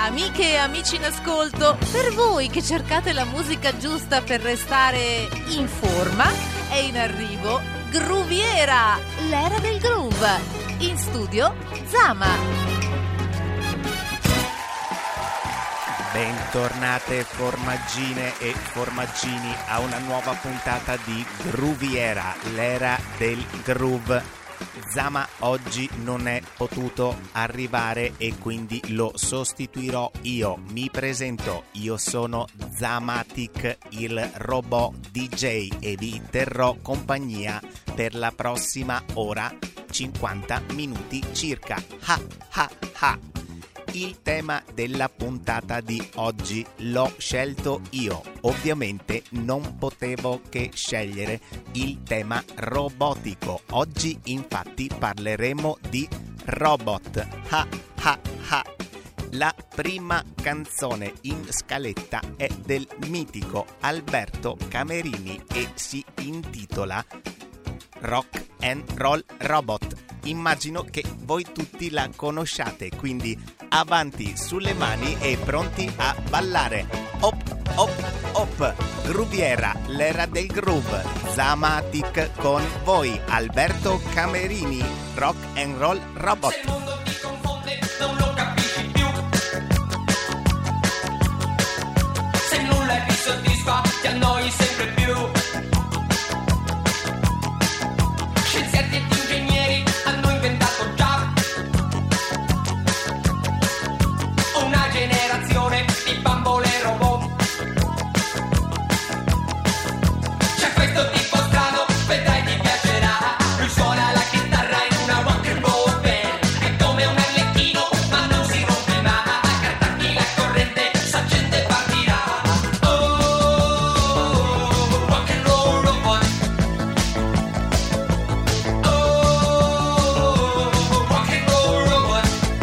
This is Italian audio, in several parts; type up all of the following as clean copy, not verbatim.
Amiche e amici in ascolto, per voi che cercate la musica giusta per restare in forma, è in arrivo Grooviera, l'era del groove. In studio Zama. Bentornate formaggine e formaggini a una nuova puntata di Grooviera, l'era del groove. Zama oggi non è potuto arrivare e quindi lo sostituirò io. Mi presento, io sono Zamatic, il robot DJ, e vi terrò compagnia per la prossima ora, 50 minuti circa. Ha ha ha! Il tema della puntata di oggi l'ho scelto io. Ovviamente non potevo che scegliere il tema robotico. Oggi infatti parleremo di robot. Ha ha ha! La prima canzone in scaletta è del mitico Alberto Camerini e si intitola Rock and Roll Robot. Immagino che voi tutti la conosciate, quindi avanti sulle mani e pronti a ballare. Hop, hop, hop. Grooviera, l'era del groove. Zamatic con voi, Alberto Camerini, Rock and Roll Robot. Se il mondo ti confonde, non lo capisci più. Se nulla ti soddisfa, ti annoi sempre più. Scienziati ed ingegneri hanno inventato già una generazione di bambole robot. C'è questo tipo strano, vedrai ti piacerà. Lui suona la chitarra in una rock and roll band. È come un arlecchino ma non si rompe mai. Attacchi la corrente, s'accende e partirà. Oh, rock and roll robot. Rock and roll robot.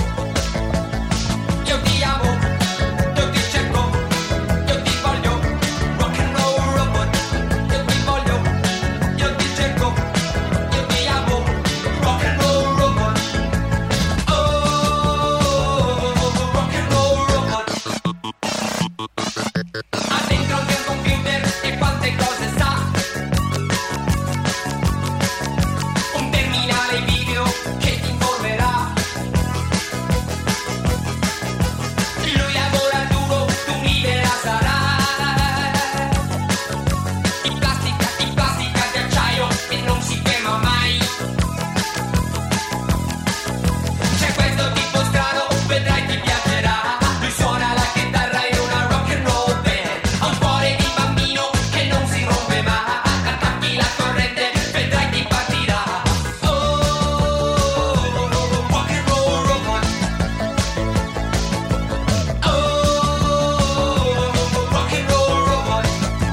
Io ti amo, io ti cerco, io ti voglio. Rock and roll robot. Io ti voglio, io ti cerco, io ti amo. Rock and roll robot. Oh, rock and roll robot. Ha dentro anche un computer e quante cose sa. Un terminale video che ti informerà. Lui lavora duro, tu un'idea sarà. Di plastica di acciaio e non si ferma mai. C'è questo tipo strano, vedrai ti piacerà. Lui suona la chitarra in una rock and roll band. Ha un cuore di bambino che non si rompe mai. Attacchi la corrente, vedrai ti partirà. Oh, rock and roll robot. Oh, rock and roll robot.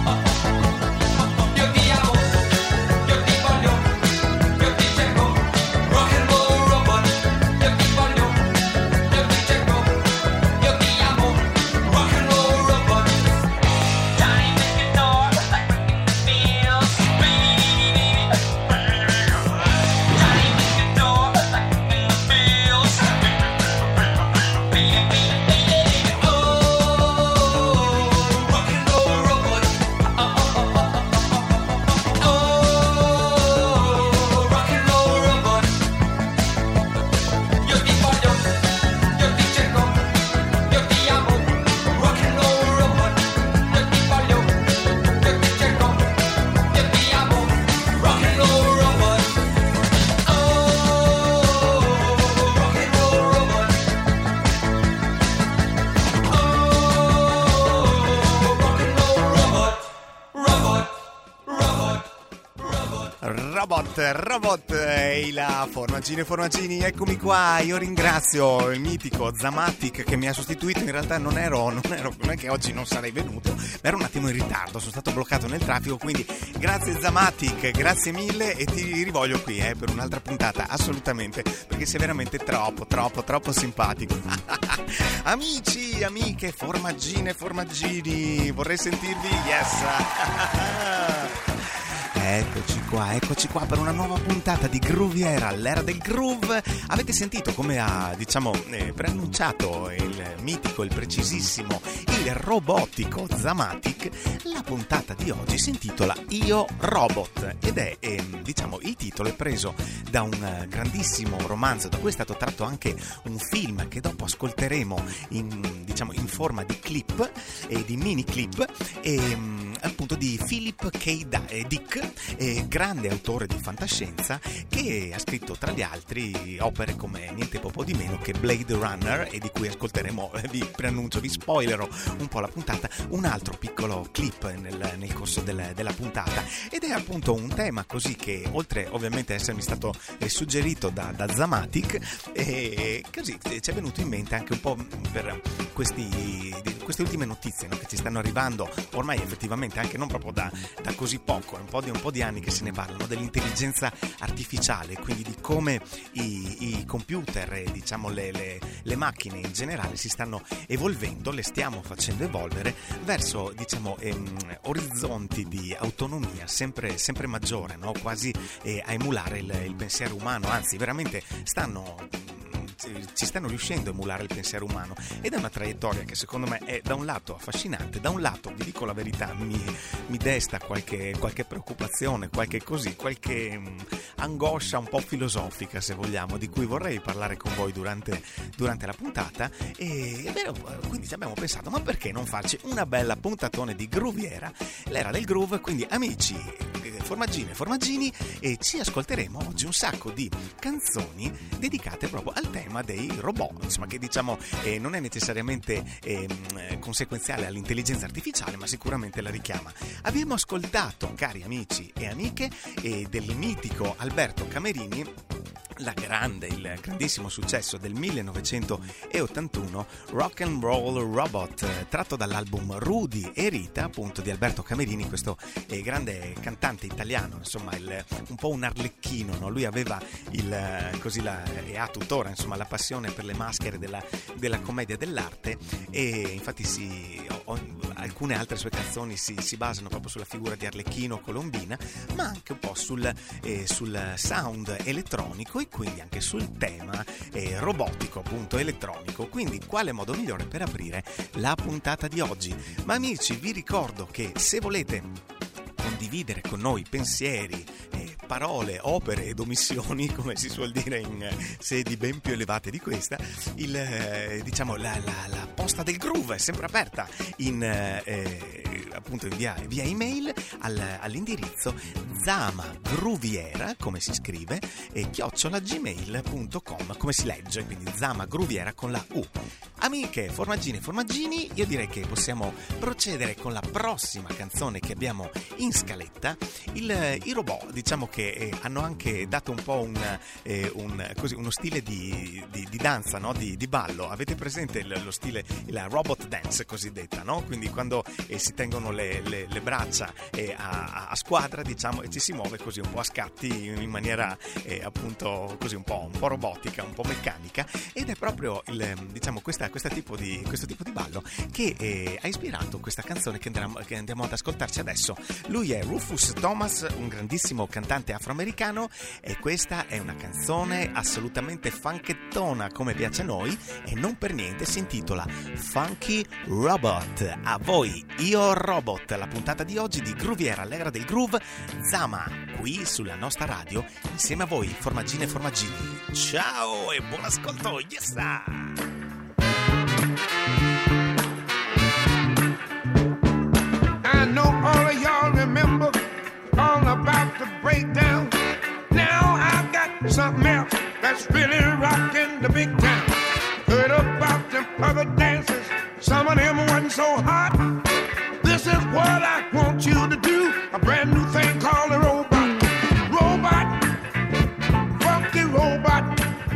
Io ti amo, io ti voglio, io ti cerco. Rock and roll robot. Io ti voglio, io ti cerco, io ti amo. Rock and roll robot. Johnny make it door like breaking the feels. Johnny make it door like breaking the feels. Oh, rock and roll robot. Oh, rock and roll robot. Io ti voglio, io ti cerco, io ti amo. Rock and roll robot. Io ti voglio, io ti cerco, io ti amo. Rock and roll robot. Oh, rock and roll robot. Oh, rock and roll robot. Robot, ehi là, formaggini, eccomi qua. Io ringrazio il mitico Zamatic che mi ha sostituito. In realtà non è che oggi non sarei venuto, ero un attimo in ritardo, sono stato bloccato nel traffico, quindi grazie Zamatic, grazie mille e ti rivoglio qui per un'altra puntata, assolutamente, perché sei veramente troppo simpatico. Amici, amiche, formaggini, vorrei sentirvi, yes. Eccoci qua per una nuova puntata di Grooviera, l'era del groove. Avete sentito come ha, preannunciato il mitico, il precisissimo, il robotico Zamatic? La puntata di oggi si intitola Io Robot ed è, il titolo è preso da un grandissimo romanzo da cui è stato tratto anche un film che dopo ascolteremo in forma di clip e di mini clip appunto di Philip K. Dick, grande autore di fantascienza che ha scritto tra gli altri opere come niente poco di meno che Blade Runner, e di cui ascolteremo, vi preannuncio, vi spoilerò un po' la puntata, un altro piccolo clip nel corso della puntata, ed è appunto un tema così che, oltre ovviamente a essermi stato suggerito da Zamatic, così ci è venuto in mente anche un po' per queste ultime notizie, no, che ci stanno arrivando ormai effettivamente anche non proprio da così poco, è un po' di anni che se ne parlano dell'intelligenza artificiale, quindi di come i computer e le macchine in generale si stanno evolvendo, le stiamo facendo evolvere verso orizzonti di autonomia sempre maggiore, no? Quasi a emulare il pensiero umano, anzi veramente ci stanno riuscendo a emulare il pensiero umano, ed è una traiettoria che secondo me è da un lato affascinante, da un lato, vi dico la verità, mi desta qualche preoccupazione, qualche angoscia un po' filosofica, se vogliamo, di cui vorrei parlare con voi durante la puntata, quindi abbiamo pensato, ma perché non farci una bella puntatone di Grooviera, l'era del groove. Quindi amici, formaggini, e ci ascolteremo oggi un sacco di canzoni dedicate proprio al tema dei robot, insomma, che non è necessariamente conseguenziale all'intelligenza artificiale, ma sicuramente la richiama. Abbiamo ascoltato, cari amici e amiche, del mitico Alberto Camerini, il grandissimo successo del 1981, Rock and Roll Robot, tratto dall'album Rudy e Rita, appunto, di Alberto Camerini, questo grande cantante italiano, insomma un po' un arlecchino, no? Lui aveva e ha tuttora, insomma, la passione per le maschere della commedia dell'arte, e infatti alcune altre sue canzoni si basano proprio sulla figura di Arlecchino Colombina, ma anche un po' sul sound elettronico, e quindi anche sul tema robotico, appunto, elettronico. Quindi quale modo migliore per aprire la puntata di oggi? Ma amici, vi ricordo che se volete condividere con noi pensieri, parole, opere ed omissioni, come si suol dire in sedi ben più elevate di questa, la posta del groove è sempre aperta appunto via email all'indirizzo zamagrooviera, come si scrive, @gmail.com, come si legge, quindi zamagrooviera con la U. Amiche, formaggini, io direi che possiamo procedere con la prossima canzone che abbiamo in scaletta. I robot, che hanno anche dato un po' uno stile di danza, no? Di ballo. Avete presente lo stile, la robot dance cosiddetta, no? Quindi quando si tengono le braccia a squadra, e ci si muove così un po' a scatti, in maniera appunto così un po' robotica, un po' meccanica, ed è proprio questo tipo di ballo che ha ispirato questa canzone che andiamo ad ascoltarci adesso. Lui è Rufus Thomas, un grandissimo cantante afroamericano, e questa è una canzone assolutamente funkettona, come piace a noi, e non per niente si intitola Funky Robot. A voi, Io Robot, la puntata di oggi di Grooviera, l'era del groove, Zama, qui sulla nostra radio, insieme a voi, formaggine e formaggini. Ciao e buon ascolto, yes! I know all of y'all remember all about the breakdown. Now I've got something else that's really rocking the big town. Heard about them other dances, some of them wasn't so hot. This is what I want you to do, a brand new thing called a robot. Robot, funky robot.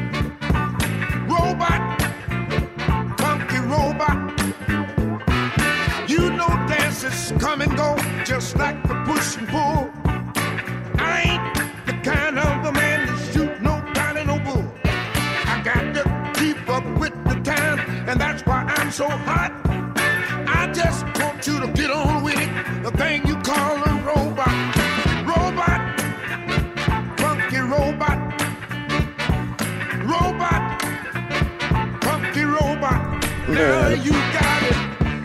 Robot, funky robot. You know dances come and go, just like the push and pull. I ain't the kind of a man to shoot nobody no bull. I got to keep up with the time, and that's why I'm so hot. I just want you to get on with it, the thing you call a robot. Robot. Now you got it.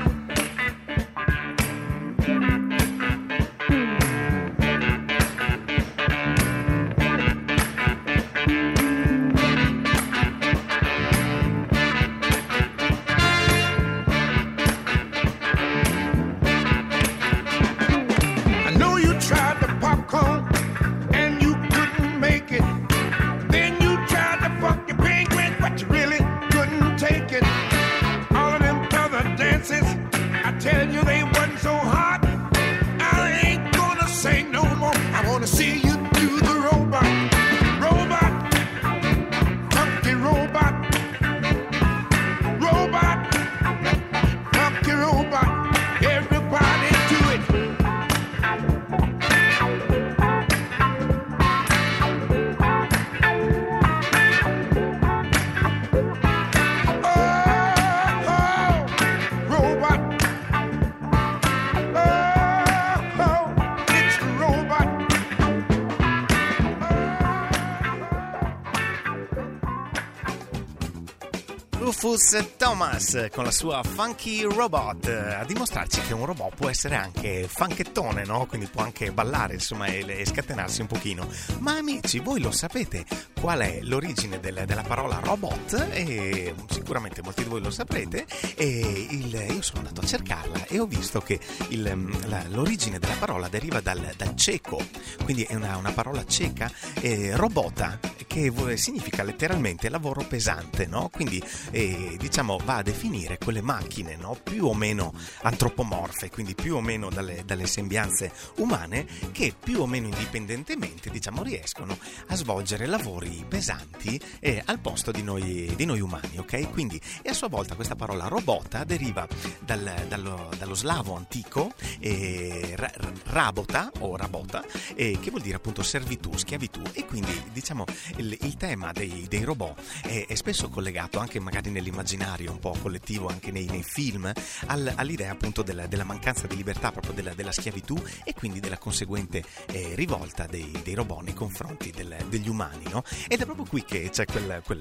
I know you tried the popcorn and you couldn't make it. Then you tried to fuck your penguin, but you really couldn't take it. All of them other dances, I tell you they wasn't so hot. I ain't gonna sing no more. I wanna see you do the robot. Robot, funky robot. Robot, funky robot. Everybody do it. Rufus Thomas con la sua Funky Robot a dimostrarci che un robot può essere anche funkettone, no? Quindi può anche ballare, insomma, e scatenarsi un pochino. Ma amici, voi lo sapete qual è l'origine della parola robot? E sicuramente molti di voi lo saprete. Io sono andato a cercarla e ho visto che l'origine della parola deriva dal ceco, quindi è una parola ceca, robota, che significa letteralmente lavoro pesante, no? Quindi diciamo va a definire quelle macchine, no? Più o meno antropomorfe, quindi più o meno dalle sembianze umane, che più o meno indipendentemente, diciamo, riescono a svolgere lavori pesanti al posto di noi umani, ok? Quindi, e a sua volta questa parola robota deriva dallo slavo antico rabota o rabota, che vuol dire appunto servitù, schiavitù, e quindi diciamo il tema dei robot è spesso collegato anche magari nell'immaginario un po' collettivo, anche nei film, all'idea appunto della mancanza di libertà, proprio della schiavitù, e quindi della conseguente rivolta dei robot nei confronti degli umani, no? Ed è proprio qui che c'è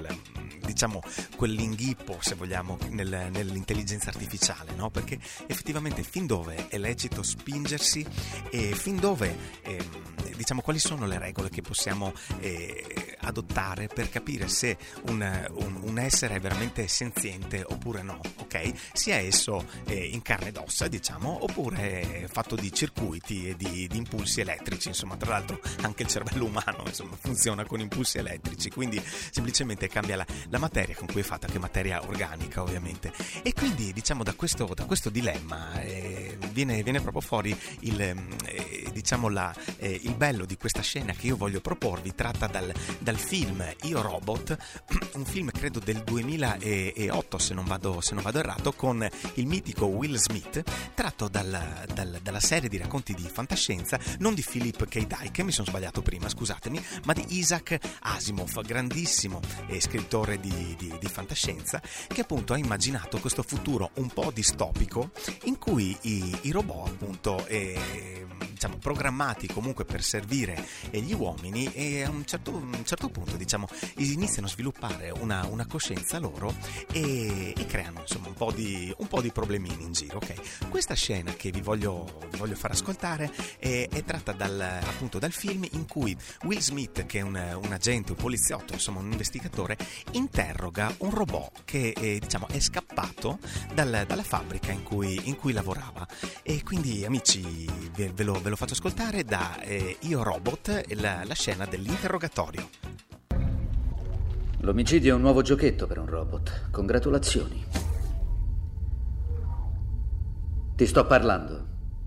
quell'inghippo, se vogliamo, nell'intelligenza artificiale, no? Perché effettivamente fin dove è lecito spingersi e fin dove diciamo quali sono le regole che possiamo adottare per capire se un essere è veramente senziente oppure no, ok? Sia esso in carne ed ossa, diciamo, oppure fatto di circuiti e di impulsi elettrici, insomma. Tra l'altro anche il cervello umano, insomma, funziona con impulsi elettrici, quindi semplicemente cambia la materia con cui è fatta, che materia organica ovviamente. E quindi diciamo da questo dilemma viene proprio fuori il bello di questa scena che io voglio proporvi, tratta dal film Io Robot, un film credo del 2008 se non vado errato, con il mitico Will Smith, tratto dalla serie di racconti di fantascienza, non di Philip K. Dick, mi sono sbagliato prima, scusatemi, ma di Isaac Asimov, grandissimo scrittore di fantascienza, che appunto ha immaginato questo futuro un po' distopico in cui i robot appunto diciamo programmati comunque per servire gli uomini, e a un certo punto diciamo iniziano a sviluppare una coscienza loro e creano insomma un po' di problemini in giro, ok? Questa scena che vi voglio far ascoltare è tratta appunto dal film in cui Will Smith, che è un agente, un poliziotto, insomma un investigatore, interroga un robot che diciamo è scappato dalla fabbrica in cui lavorava. E quindi amici ve lo faccio ascoltare da Io Robot, la scena dell'interrogatorio. L'omicidio è un nuovo giochetto per un robot. Congratulazioni. Ti sto parlando.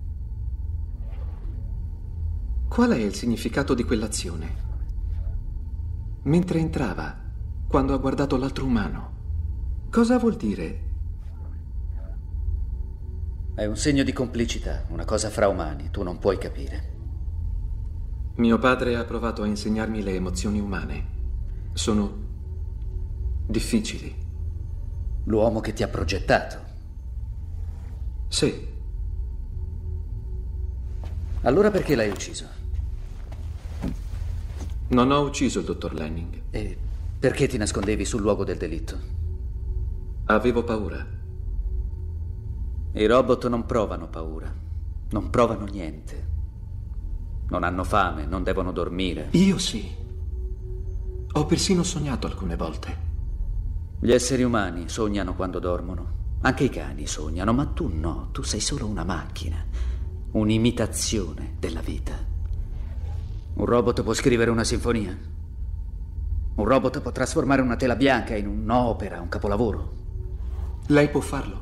Qual è il significato di quell'azione? Mentre entrava, quando ha guardato l'altro umano, cosa vuol dire? È un segno di complicità, una cosa fra umani, tu non puoi capire. Mio padre ha provato a insegnarmi le emozioni umane. Sono difficili. L'uomo che ti ha progettato. Sì. Allora perché l'hai ucciso? Non ho ucciso il dottor Lanning. E perché ti nascondevi sul luogo del delitto? Avevo paura. I robot non provano paura, non provano niente. Non hanno fame, non devono dormire. Io sì. Ho persino sognato alcune volte. Gli esseri umani sognano quando dormono. Anche i cani sognano, ma tu no. Tu sei solo una macchina. Un'imitazione della vita. Un robot può scrivere una sinfonia. Un robot può trasformare una tela bianca in un'opera, un capolavoro. Lei può farlo.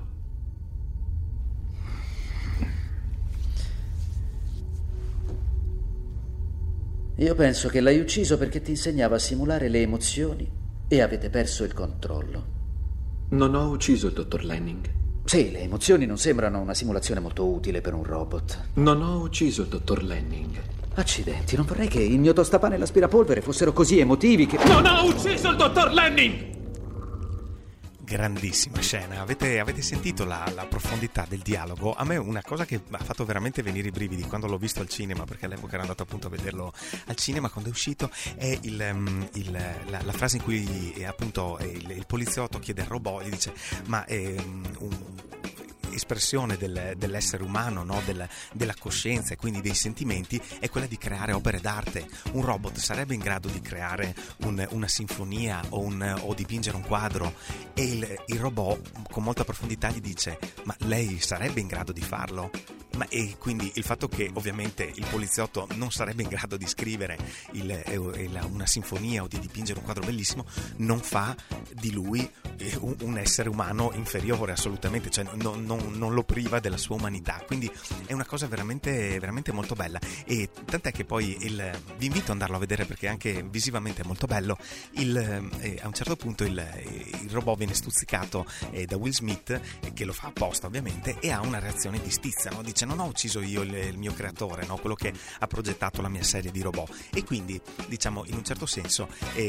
Io penso che l'hai ucciso perché ti insegnava a simulare le emozioni e avete perso il controllo. Non ho ucciso il dottor Lanning. Sì, le emozioni non sembrano una simulazione molto utile per un robot. Non ho ucciso il dottor Lanning. Accidenti, non vorrei che il mio tostapane e l'aspirapolvere fossero così emotivi che... Non ho ucciso il dottor Lanning! Grandissima scena, avete sentito la profondità del dialogo? A me una cosa che ha fatto veramente venire i brividi quando l'ho visto al cinema, perché all'epoca ero andato appunto a vederlo al cinema, quando è uscito, è la frase in cui appunto il poliziotto chiede al robot, gli dice ma espressione dell'essere umano, no? della coscienza e quindi dei sentimenti è quella di creare opere d'arte. Un robot sarebbe in grado di creare una sinfonia o dipingere un quadro, e il robot con molta profondità gli dice ma lei sarebbe in grado di farlo? E quindi il fatto che ovviamente il poliziotto non sarebbe in grado di scrivere una sinfonia o di dipingere un quadro bellissimo non fa di lui un essere umano inferiore, assolutamente, cioè non lo priva della sua umanità, quindi è una cosa veramente, veramente molto bella, e tant'è che poi vi invito ad andarlo a vedere perché anche visivamente è molto bello. A un certo punto il robot viene stuzzicato da Will Smith, che lo fa apposta ovviamente, e ha una reazione di stizza, no? Dice non ho ucciso io il mio creatore, no? Quello che ha progettato la mia serie di robot, e quindi diciamo in un certo senso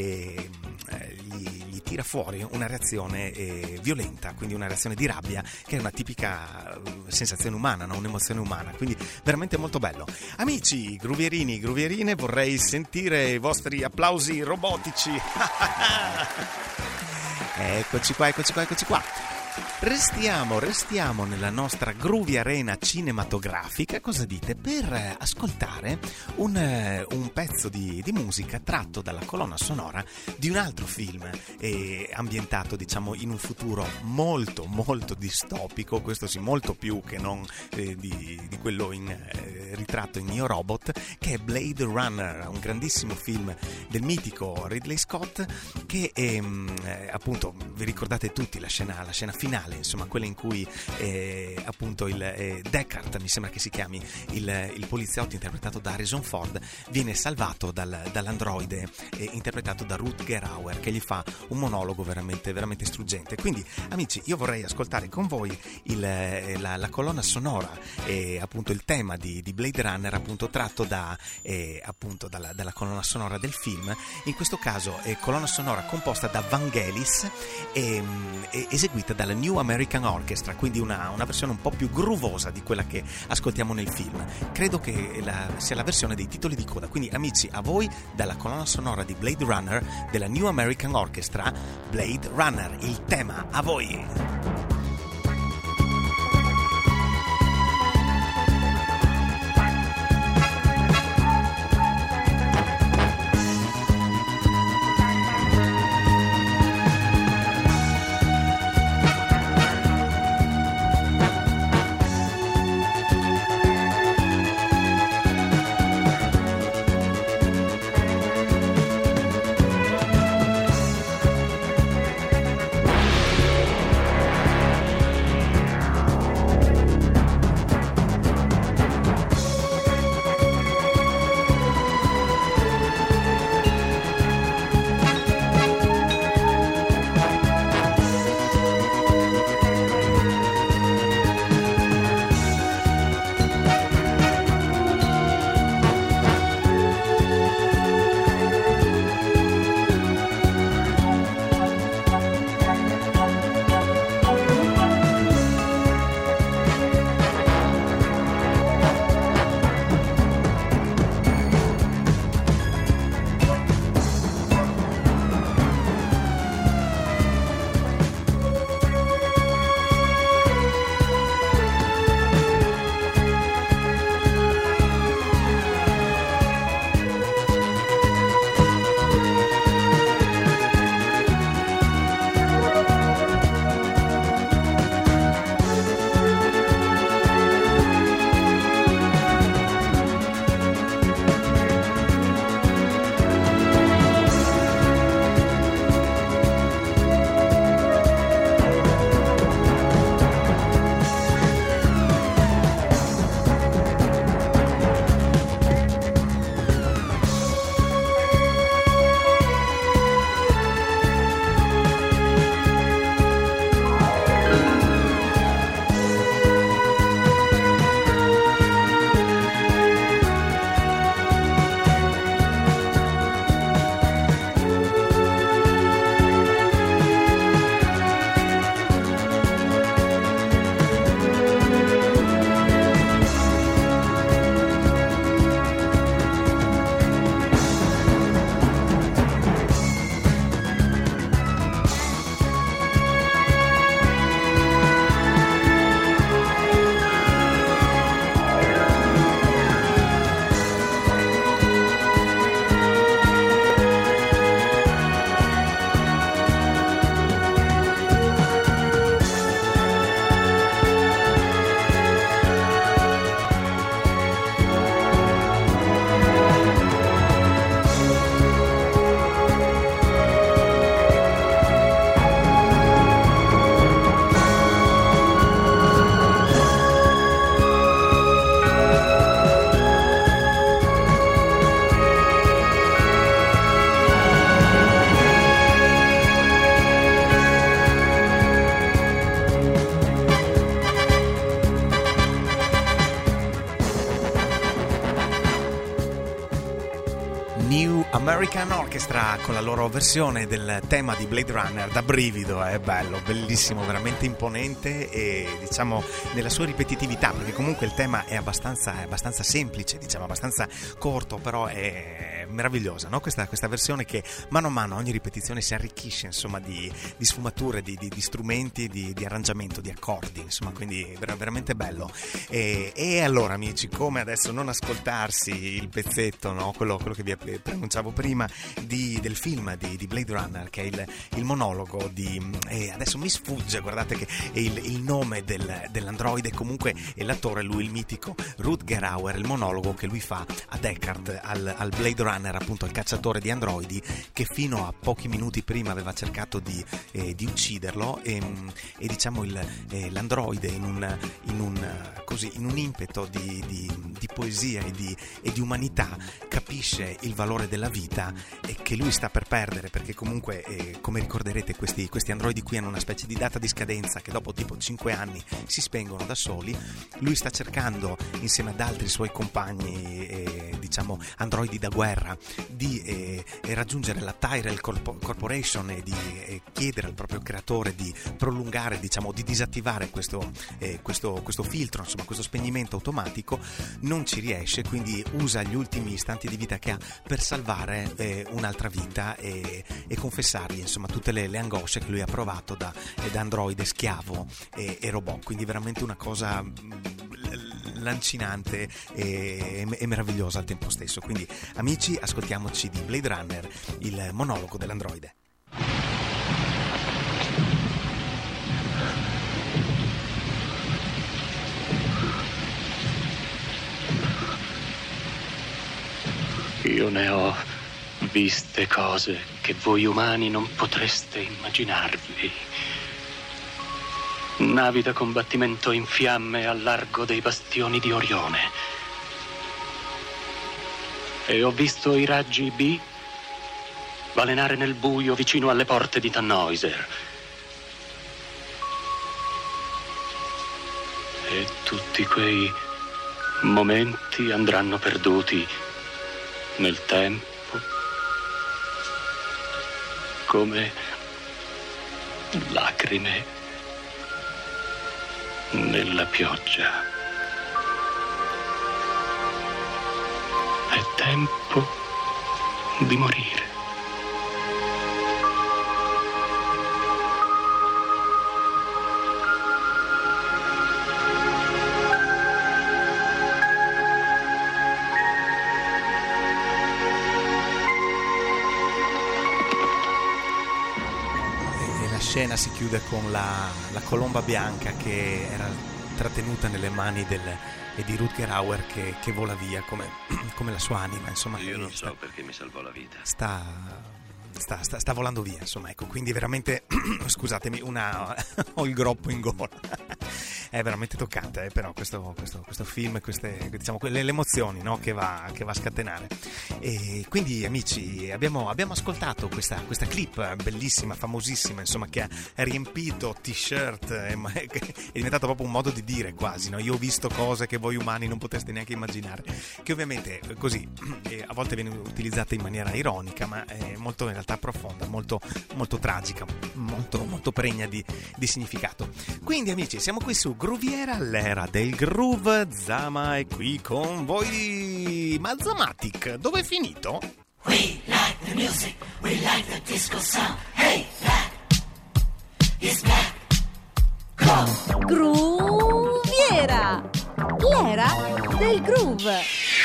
gli tira fuori una reazione violenta, quindi una reazione di rabbia che è una tipica sensazione umana, no? Un'emozione umana, quindi veramente molto bello. Amici gruvierini, gruvierine, vorrei sentire i vostri applausi robotici. Eccoci qua. Restiamo nella nostra Groovy Arena cinematografica, cosa dite, per ascoltare un pezzo di musica tratto dalla colonna sonora di un altro film ambientato diciamo in un futuro molto molto distopico, questo sì, molto più che non di quello ritratto in Io Robot, che è Blade Runner, un grandissimo film del mitico Ridley Scott, che appunto vi ricordate tutti la scena finale, insomma quella in cui appunto il Deckard, mi sembra che si chiami, il poliziotto interpretato da Harrison Ford, viene salvato dall'androide interpretato da Rutger Hauer, che gli fa un monologo veramente, veramente struggente. Quindi amici, io vorrei ascoltare con voi la colonna sonora, appunto il tema di Blade Runner, appunto tratto appunto dalla colonna sonora del film. In questo caso colonna sonora composta da Vangelis e eseguita dalla New American Orchestra, quindi una versione un po' più groovosa di quella che ascoltiamo nel film. Credo che sia la versione dei titoli di coda. Quindi amici, a voi dalla colonna sonora di Blade Runner della New American Orchestra, Blade Runner, il tema, a voi. American Orchestra con la loro versione del tema di Blade Runner, da brivido, è bello, bellissimo, veramente imponente e diciamo nella sua ripetitività, perché comunque il tema è abbastanza semplice, diciamo abbastanza corto, però è meravigliosa, no? Questa versione che mano a mano ogni ripetizione si arricchisce, insomma, di sfumature, di strumenti, di arrangiamento, di accordi, insomma, quindi veramente bello. E allora amici, come adesso non ascoltarsi il pezzetto, no? quello che vi preannunciavo prima del film di Blade Runner, che è il monologo adesso mi sfugge, guardate che è il nome dell'androide, comunque è l'attore, lui il mitico Rutger Hauer, il monologo che lui fa a Deckard, al Blade Runner, appunto il cacciatore di androidi, che fino a pochi minuti prima aveva cercato di ucciderlo e diciamo l'androide in un impeto di poesia e di umanità capisce il valore della vita e che lui sta per perdere, perché comunque come ricorderete questi androidi qui hanno una specie di data di scadenza che dopo tipo 5 anni si spengono da soli. Lui sta cercando insieme ad altri suoi compagni diciamo androidi da guerra di raggiungere la Tyrell Corporation e di chiedere al proprio creatore di prolungare, diciamo di disattivare questo filtro, insomma questo spegnimento automatico. Non ci riesce, quindi usa gli ultimi istanti di vita che ha per salvare un'altra vita e confessargli insomma tutte le angosce che lui ha provato da androide, schiavo e robot. Quindi veramente una cosa lancinante e meravigliosa al tempo stesso. Quindi amici, ascoltiamoci di Blade Runner il monologo dell'androide. Io ne ho viste cose che voi umani non potreste immaginarvi. Navi da combattimento in fiamme al largo dei bastioni di Orione. E ho visto i raggi B balenare nel buio vicino alle porte di Tannhäuser. E tutti quei momenti andranno perduti nel tempo, come lacrime nella pioggia. È tempo di morire. Scena si chiude con la colomba bianca che era trattenuta nelle mani di Rutger Hauer che vola via come la sua anima, insomma. Io non so perché mi salvò la vita. Sta volando via, insomma, ecco, quindi veramente scusatemi, ho il groppo in gola. È veramente toccante, però questo film, diciamo le emozioni, no, che va a scatenare. E quindi amici, abbiamo ascoltato questa clip bellissima, famosissima, insomma, che ha riempito t-shirt, è diventato proprio un modo di dire quasi, no? Io ho visto cose che voi umani non potreste neanche immaginare, che ovviamente così a volte viene utilizzata in maniera ironica, ma è molto in realtà profonda, molto, molto tragica, molto, molto pregna di significato. Quindi amici, siamo qui su Grooviera, l'era del groove. Zama è qui con voi. Ma Zamatic, dove è finito? We like the music, we like the disco sound. Hey, that is back. Go! Grooviera, l'era del groove.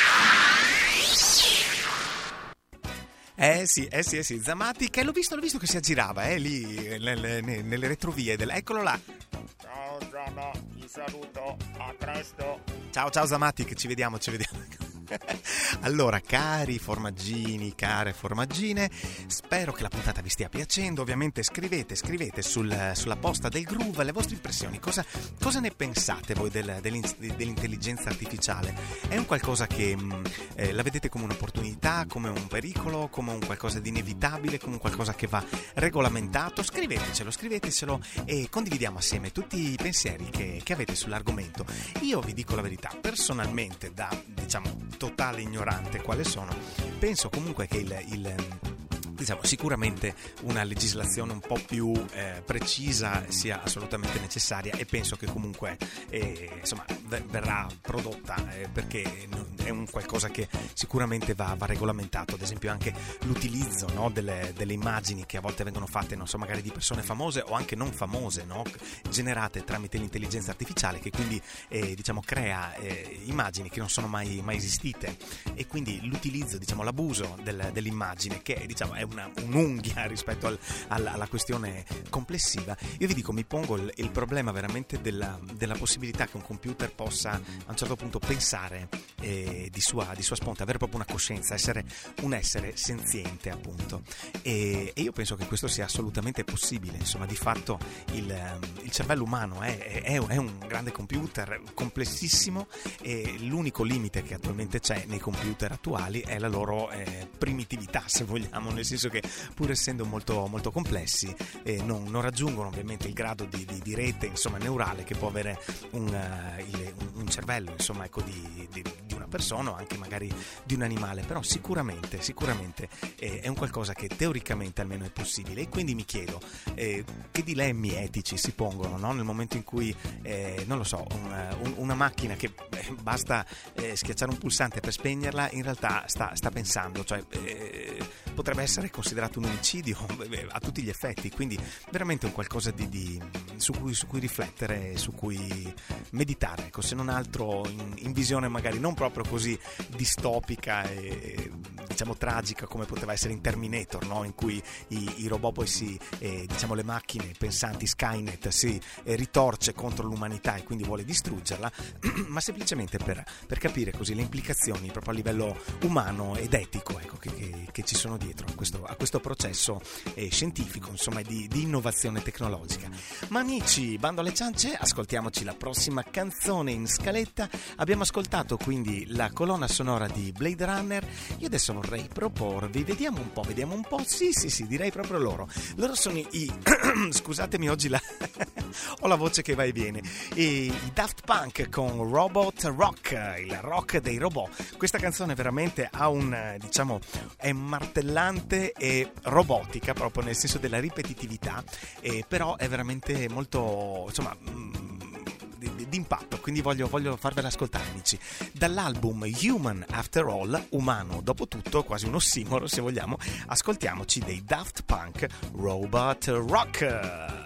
Sì, Zamatic, l'ho visto che si aggirava, lì nelle retrovie eccolo là. Ciao Zama, ti saluto, a presto. Ciao Zamatic, ci vediamo. Allora, cari formaggini, care formaggine, spero che la puntata vi stia piacendo. Ovviamente scrivete sulla posta del Groove le vostre impressioni. Cosa ne pensate voi dell'intelligenza artificiale? È un qualcosa che la vedete come un'opportunità, come un pericolo, come un qualcosa di inevitabile, come un qualcosa che va regolamentato? Scrivetecelo e condividiamo assieme tutti i pensieri che avete sull'argomento. Io vi dico la verità, personalmente, da diciamo totale ignorante quale sono, penso comunque che diciamo, sicuramente una legislazione un po' più precisa sia assolutamente necessaria, e penso che comunque insomma verrà prodotta, perché è un qualcosa che sicuramente va regolamentato. Ad esempio anche l'utilizzo, no, delle immagini che a volte vengono fatte, non so, magari di persone famose o anche non famose, no, generate tramite l'intelligenza artificiale, che quindi diciamo crea immagini che non sono mai esistite, e quindi l'utilizzo, diciamo l'abuso dell'immagine, che diciamo è un'unghia rispetto alla questione complessiva. Io vi dico, mi pongo il problema veramente della possibilità che un computer possa a un certo punto pensare di sua sponta, avere proprio una coscienza, essere un essere senziente, appunto, e io penso che questo sia assolutamente possibile. Insomma, di fatto il cervello umano è un grande computer complessissimo, e l'unico limite che attualmente c'è nei computer attuali è la loro primitività, se vogliamo, nel senso che pur essendo molto, molto complessi non raggiungono ovviamente il grado di rete, insomma, neurale che può avere un cervello, insomma, ecco, di una persona o anche magari di un animale. Però sicuramente è un qualcosa che teoricamente almeno è possibile, e quindi mi chiedo che dilemmi etici si pongono, no? Nel momento in cui non lo so, una macchina che basta schiacciare un pulsante per spegnerla, in realtà sta pensando, cioè potrebbe essere considerato un omicidio a tutti gli effetti. Quindi veramente un qualcosa su cui riflettere, su cui meditare, ecco, se non altro in visione magari non proprio così distopica e diciamo tragica come poteva essere in Terminator, no? In cui i robot poi diciamo le macchine pensanti, Skynet, si ritorce contro l'umanità e quindi vuole distruggerla, ma semplicemente per capire così le implicazioni proprio a livello umano ed etico, ecco, che ci sono dietro a questo processo scientifico, insomma, di innovazione tecnologica. Ma amici, bando alle ciance, ascoltiamoci la prossima canzone in scaletta. Abbiamo ascoltato quindi la colonna sonora di Blade Runner. Io adesso vorrei proporvi, vediamo un po', sì, direi proprio loro sono scusatemi, oggi ho la voce che va e viene, i Daft Punk con Robot Rock, il rock dei robot. Questa canzone veramente ha diciamo, è martellante e robotica, proprio nel senso della ripetitività, però è veramente molto, insomma, d'impatto, quindi voglio farvela ascoltare, amici, dall'album Human After All, umano dopo tutto, quasi un ossimoro se vogliamo. Ascoltiamoci dei Daft Punk, Robot Rock.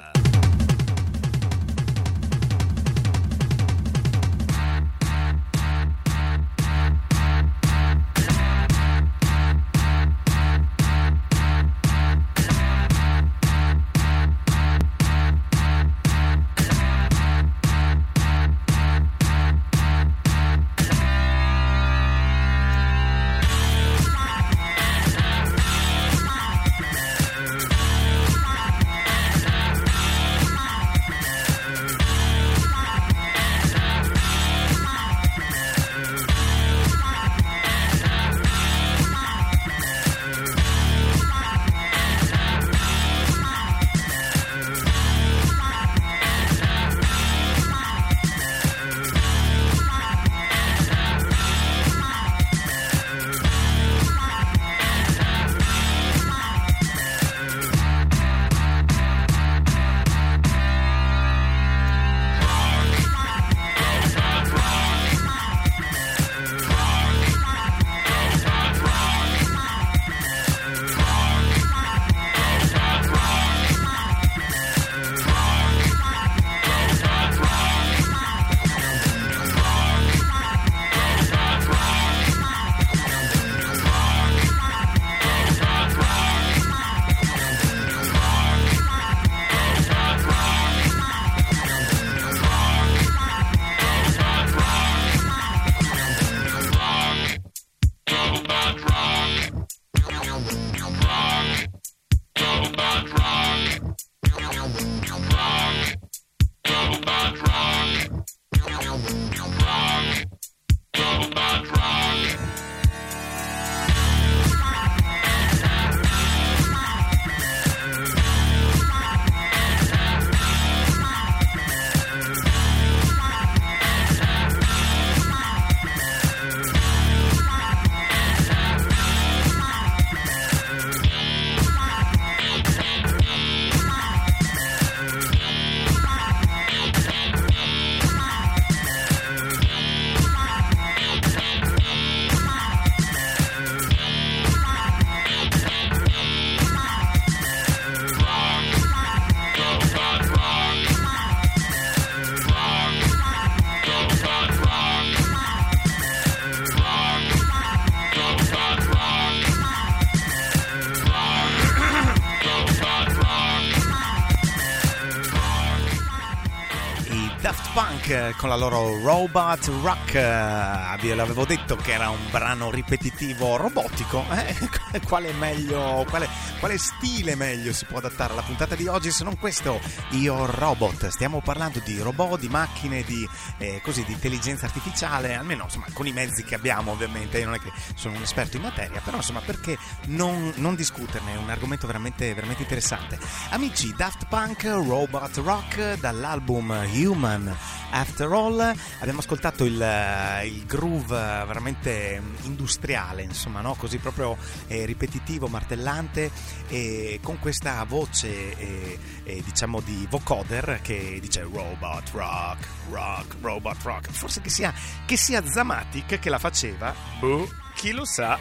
Daft Punk con la loro Robot Rock. L'avevo detto che era un brano ripetitivo robotico. Quale stile meglio si può adattare alla puntata di oggi se non questo? Io Robot. Stiamo parlando di robot, di macchine, di intelligenza artificiale, almeno insomma con i mezzi che abbiamo, ovviamente. Io non è che sono un esperto in materia, però insomma perché non discuterne? È un argomento veramente, veramente interessante. Amici, Daft Punk, Robot Rock, dall'album Human After All. Abbiamo ascoltato il groove veramente industriale, insomma, no? Così proprio ripetitivo, martellante, e con questa voce diciamo di vocoder che dice Robot Rock, Rock, Robot Rock. Forse che sia Zamatic che la faceva, chi lo sa.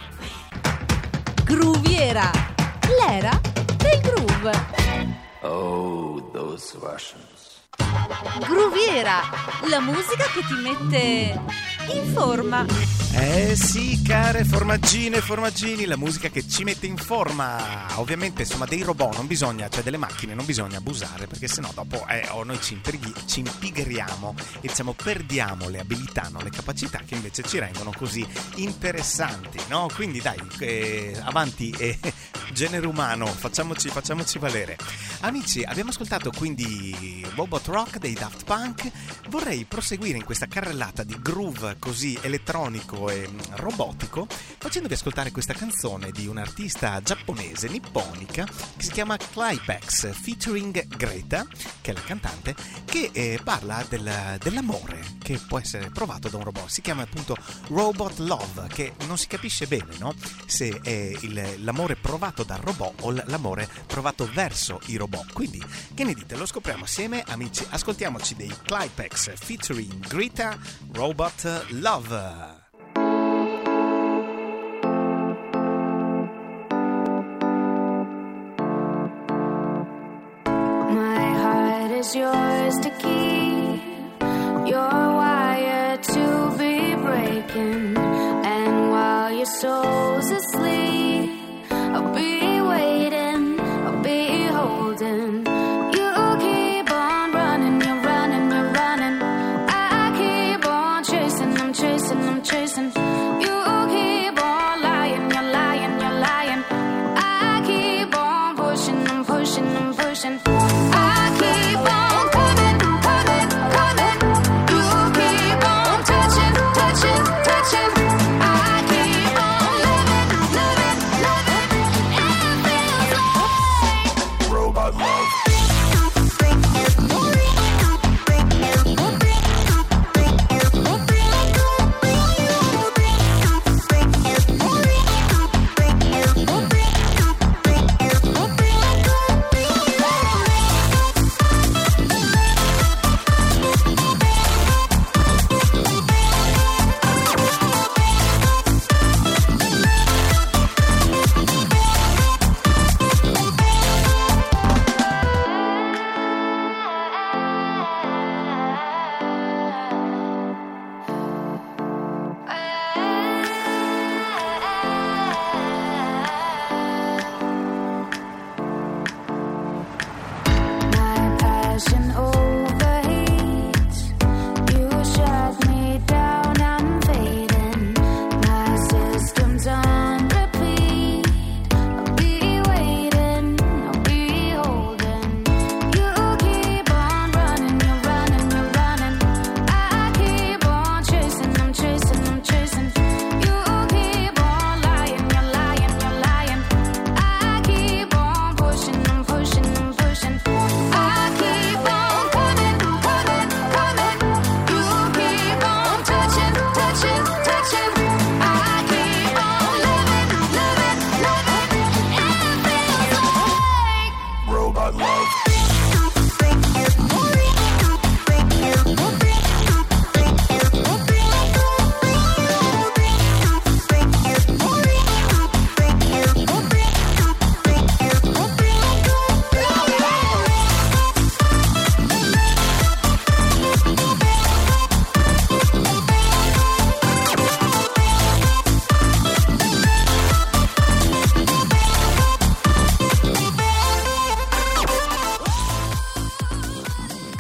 Grooviera, l'era del groove. Oh, those Russians. Grooviera, la musica che ti mette in forma. Sì, care formaggini, la musica che ci mette in forma. Ovviamente, insomma, dei robot non bisogna, cioè delle macchine non bisogna abusare, perché sennò dopo noi ci impigriamo e diciamo perdiamo le abilità, no? Le capacità che invece ci rendono così interessanti, no? Quindi dai, avanti, genere umano, facciamoci valere. Amici, abbiamo ascoltato quindi Robot Rock dei Daft Punk. Vorrei proseguire in questa carrellata di groove così elettronico e robotico facendovi ascoltare questa canzone di un'artista giapponese nipponica che si chiama Clipex featuring Greta, che è la cantante, che parla dell'amore che può essere provato da un robot. Si chiama appunto Robot Love, che non si capisce bene, no? Se è l'amore provato dal robot o l'amore provato verso i robot. Quindi che ne dite? Lo scopriamo assieme, amici. Ascoltiamoci dei Clipex featuring Greta, Robot Love. My heart is yours to keep. You're wired to be breaking. And while your soul's asleep, I'll be waiting, I'll be holding. You keep on running, you're running, you're running. I keep on chasing, I'm chasing, I'm chasing. You keep on lying, you're lying, you're lying. I keep on pushing, I'm pushing, I'm pushing. I keep on coming, coming, coming. You keep on touching, touching, touching. I keep on loving, loving, loving.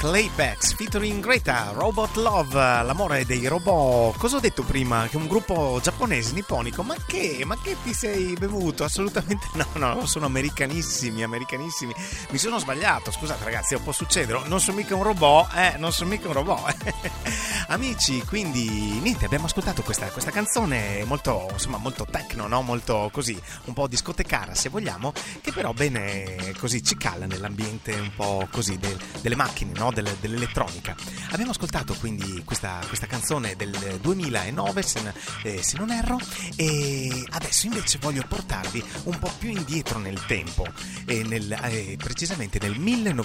Claybacks featuring Greta, Robot Love, l'amore dei robot. Cosa ho detto prima? Che un gruppo giapponese, nipponico? Ma che ti sei bevuto? Assolutamente no, sono americanissimi. Mi sono sbagliato, scusate ragazzi, può succedere, non sono mica un robot. Amici, quindi niente, abbiamo ascoltato questa canzone molto, insomma, molto techno, no? Molto così, un po' discotecara se vogliamo, che però bene così ci cala nell'ambiente un po' così delle macchine, no? Dell'elettronica. Abbiamo ascoltato quindi questa canzone del 2009 se non erro, e adesso invece voglio portarvi un po' più indietro nel tempo, precisamente nel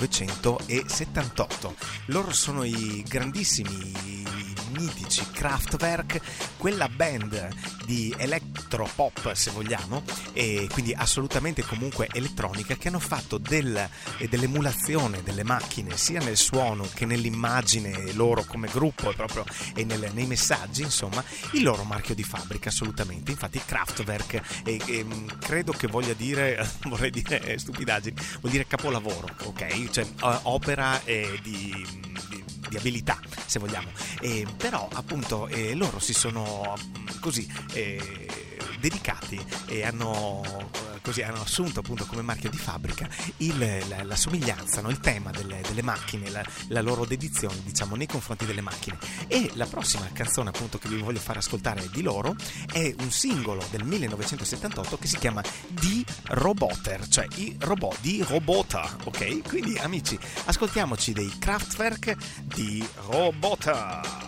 1978. Loro sono i grandissimi, mitici Kraftwerk, quella band di electropop se vogliamo, e quindi assolutamente comunque elettronica, che hanno fatto dell'emulazione delle macchine sia nel suono che nell'immagine loro come gruppo e nei messaggi, insomma, il loro marchio di fabbrica assolutamente. Infatti Kraftwerk credo che vorrei dire stupidaggini, vuol dire capolavoro, ok? Cioè opera di abilità se vogliamo, però appunto loro si sono così dedicati e hanno assunto appunto come marchio di fabbrica la somiglianza, no? Il tema delle macchine, la loro dedizione, diciamo, nei confronti delle macchine. E la prossima canzone appunto che vi voglio far ascoltare di loro è un singolo del 1978 che si chiama Die Roboter, cioè i robot di Robota, ok? Quindi amici, ascoltiamoci dei Kraftwerk di Robota.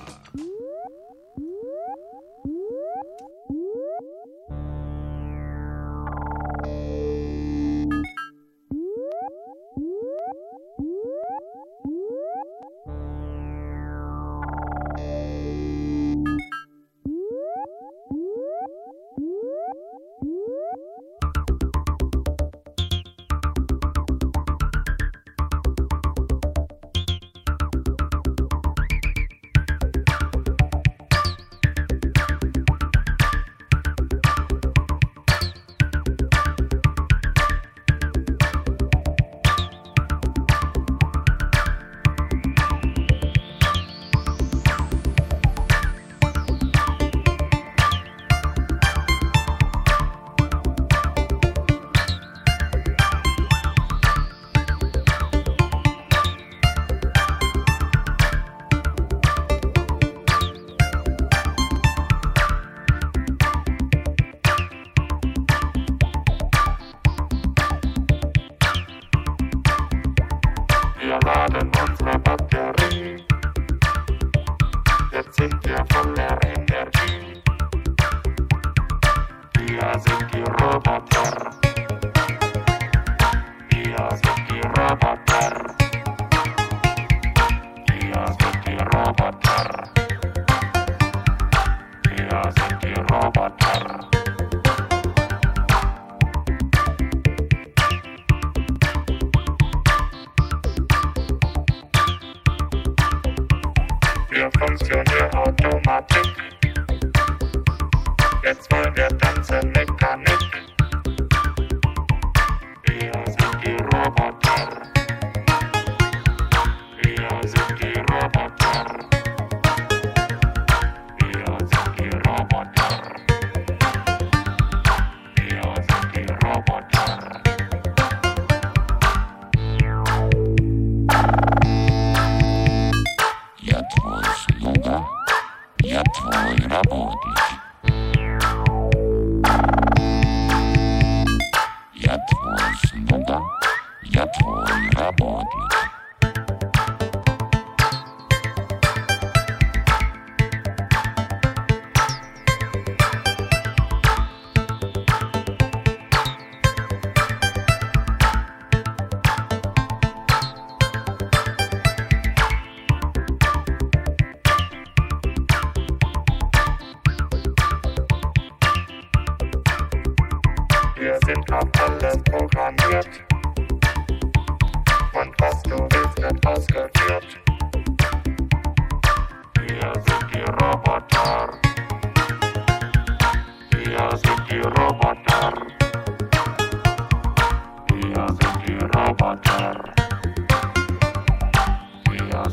We are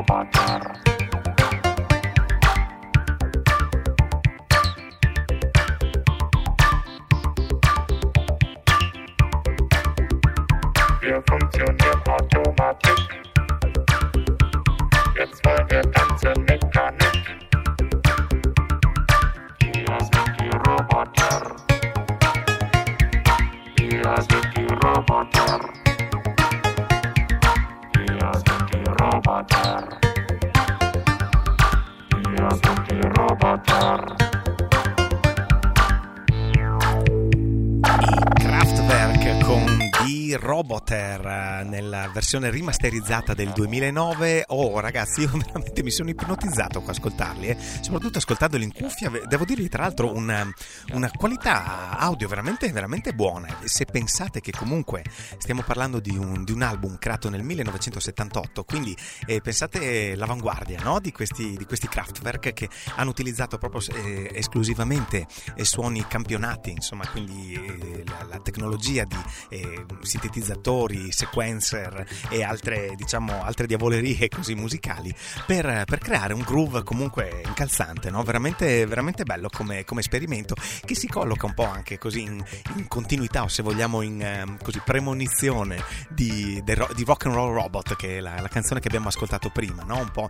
Wir funktionieren automatisch. Jetzt wollen wir tanzen Mechanik. Hier sind die Roboter. Hier sind die Roboter. Hier sind die Roboter. Hier sind die Roboter. Kraftwerk con di Roboter nella versione rimasterizzata del 2009. Oh ragazzi, io veramente mi sono ipnotizzato qua a ascoltarli, soprattutto ascoltandoli in cuffia. Devo dirvi tra l'altro una qualità audio veramente, veramente buona. Se pensate che comunque stiamo parlando di un album creato nel 1978, quindi pensate l'avanguardia, no? di questi Kraftwerk che hanno utilizzato proprio esclusivamente suoni campionati, insomma, quindi la tecnologia di sintetizzatori, sequencer e altre diavolerie così musicali per creare un groove comunque incalzante, no? Veramente, veramente bello come esperimento, che si colloca un po' anche così in continuità, o se vogliamo in così premonizione di Rock and Roll Robot, che è la canzone che abbiamo ascoltato prima, no? Un po'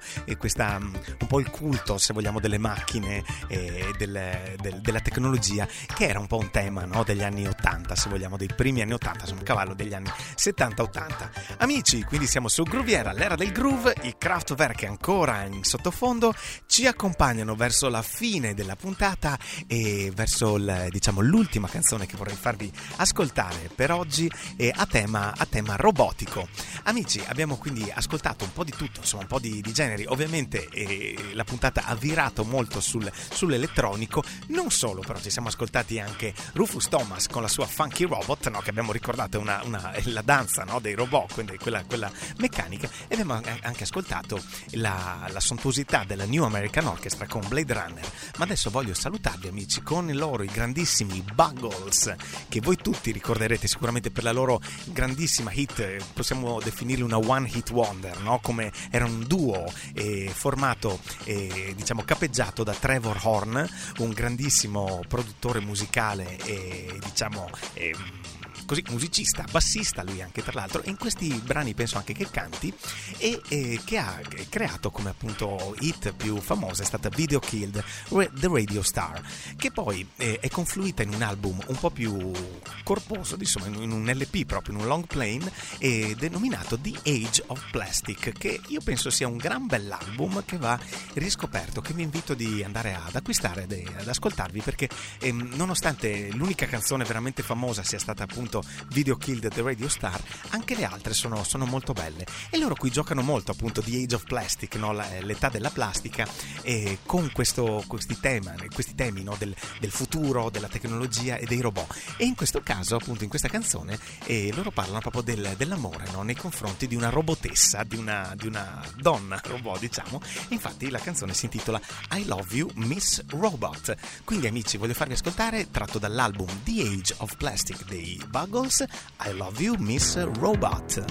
il culto, se vogliamo, delle macchine e della tecnologia, che era un po' un tema, no? Degli anni 80, se vogliamo, dei primi anni 80, sono un cavallo degli anni 70-80. Amici, quindi siamo su Grooviera, l'era del groove, i Kraftwerk ancora in sottofondo ci accompagnano verso la fine della puntata e verso l'ultima canzone che vorrei farvi ascoltare per oggi, a tema robotico. Amici, abbiamo quindi ascoltato un po' di tutto, insomma un po' di generi. Ovviamente la puntata ha virato molto sull'elettronico, non solo, però ci siamo ascoltati anche Rufus Thomas con la sua Funky Robot, no? Che abbiamo ricordato la danza, no? Dei robot, quindi quella meccanica, e abbiamo anche ascoltato la sontuosità della New American Orchestra con Blade Runner. Ma adesso voglio salutarvi, amici, con i grandissimi Buggles, che voi tutti ricorderete sicuramente per la loro grandissima hit, possiamo definirli una one hit wonder, no? Come era un duo formato capeggiato da Trevor Horn, un grandissimo produttore musicale e così musicista, bassista lui anche tra l'altro, e in questi brani penso anche che canti, e che ha creato come appunto hit più famosa è stata Video Killed the Radio Star, che poi è confluita in un album un po' più corposo, insomma in un LP, proprio in un long plane, denominato The Age of Plastic, che io penso sia un gran bell'album che va riscoperto, che vi invito di andare ad acquistare, ad ascoltarvi, perché nonostante l'unica canzone veramente famosa sia stata appunto Video Killed the Radio Star, anche le altre sono molto belle, e loro qui giocano molto appunto The Age of Plastic, no? L'età della plastica, con questi temi, no? del futuro, della tecnologia e dei robot, e in questo caso appunto in questa canzone loro parlano proprio dell'amore, no? Nei confronti di una robotessa, di una donna robot, diciamo. Infatti la canzone si intitola I Love You Miss Robot. Quindi amici, voglio farvi ascoltare, tratto dall'album The Age of Plastic dei Buggles, I Love You Miss Robot.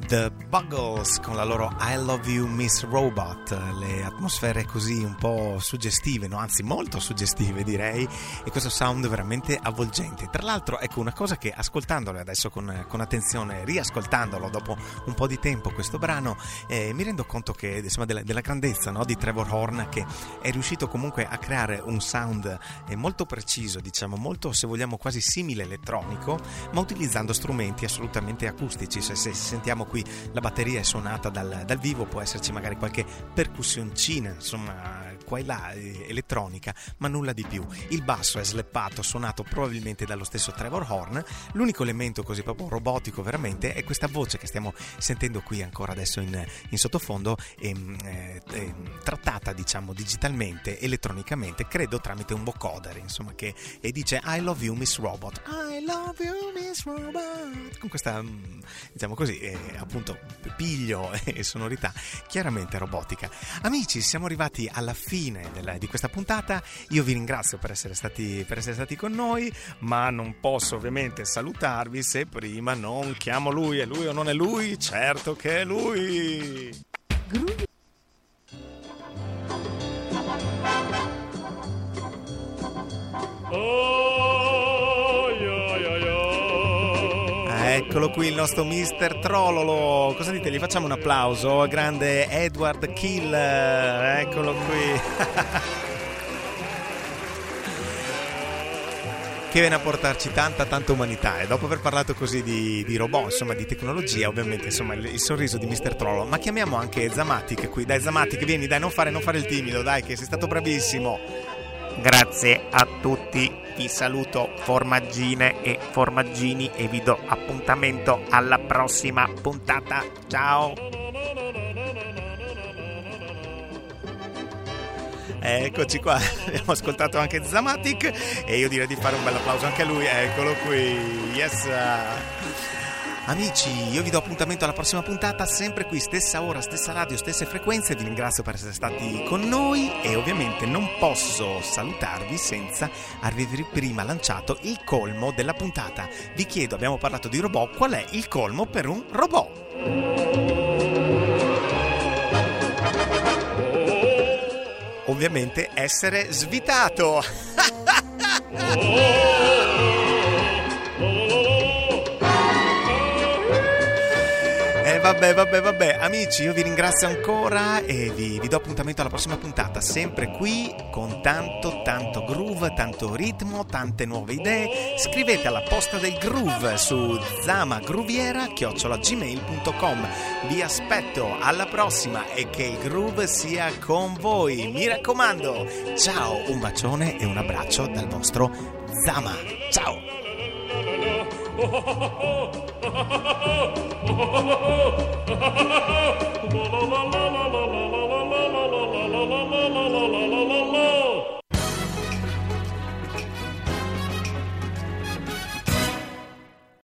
The Buggles con la loro I Love You Miss Robot, le atmosfere così un po' suggestive, no? Anzi molto suggestive direi, e questo sound veramente avvolgente. Tra l'altro ecco una cosa che ascoltandolo adesso con attenzione, riascoltandolo dopo un po' di tempo questo brano, mi rendo conto che insomma della grandezza, no? Di Trevor Horn, che è riuscito comunque a creare un sound molto preciso, diciamo molto, se vogliamo, quasi simile elettronico, ma utilizzando strumenti assolutamente acustici. Se sentiamo qui la batteria è suonata dal vivo, può esserci magari qualche percussioncina, insomma qua e là elettronica, ma nulla di più. Il basso è sleppato, suonato probabilmente dallo stesso Trevor Horn. L'unico elemento così proprio robotico veramente è questa voce che stiamo sentendo qui ancora adesso in sottofondo, trattata diciamo digitalmente, elettronicamente, credo tramite un vocoder, insomma, che dice I love you Miss Robot, I love you Miss Robot, con questa diciamo così appunto piglio e sonorità chiaramente robotica. Amici, siamo arrivati alla fine di questa puntata. Io vi ringrazio per essere stati con noi, ma non posso ovviamente salutarvi se prima non chiamo lui. È lui o non è lui? Certo che è lui. Eccolo qui il nostro Mr. Trololo. Cosa dite? Gli facciamo un applauso? Grande Edward Killer. Eccolo qui. Che viene a portarci tanta umanità, e dopo aver parlato così di robot, insomma di tecnologia, ovviamente insomma il sorriso di Mr. Trollo. Ma chiamiamo anche Zamatic qui. Dai Zamatic, vieni, dai, non fare il timido, dai, che sei stato bravissimo. Grazie a tutti, vi saluto formaggine e formaggini e vi do appuntamento alla prossima puntata. Ciao! Eccoci qua, abbiamo ascoltato anche Zamatic e io direi di fare un bel applauso anche a lui. Eccolo qui, yes! Amici, io vi do appuntamento alla prossima puntata, sempre qui, stessa ora, stessa radio, stesse frequenze. Vi ringrazio per essere stati con noi e ovviamente non posso salutarvi senza avervi prima lanciato il colmo della puntata. Vi chiedo, abbiamo parlato di robot, qual è il colmo per un robot? Ovviamente essere svitato. Vabbè, amici, io vi ringrazio ancora e vi do appuntamento alla prossima puntata, sempre qui con tanto groove, tanto ritmo, tante nuove idee. Scrivete alla posta del groove su zamagruviera@gmail.com. Vi aspetto alla prossima e che il groove sia con voi, mi raccomando. Ciao, un bacione e un abbraccio dal vostro Zama. Ciao. Oh,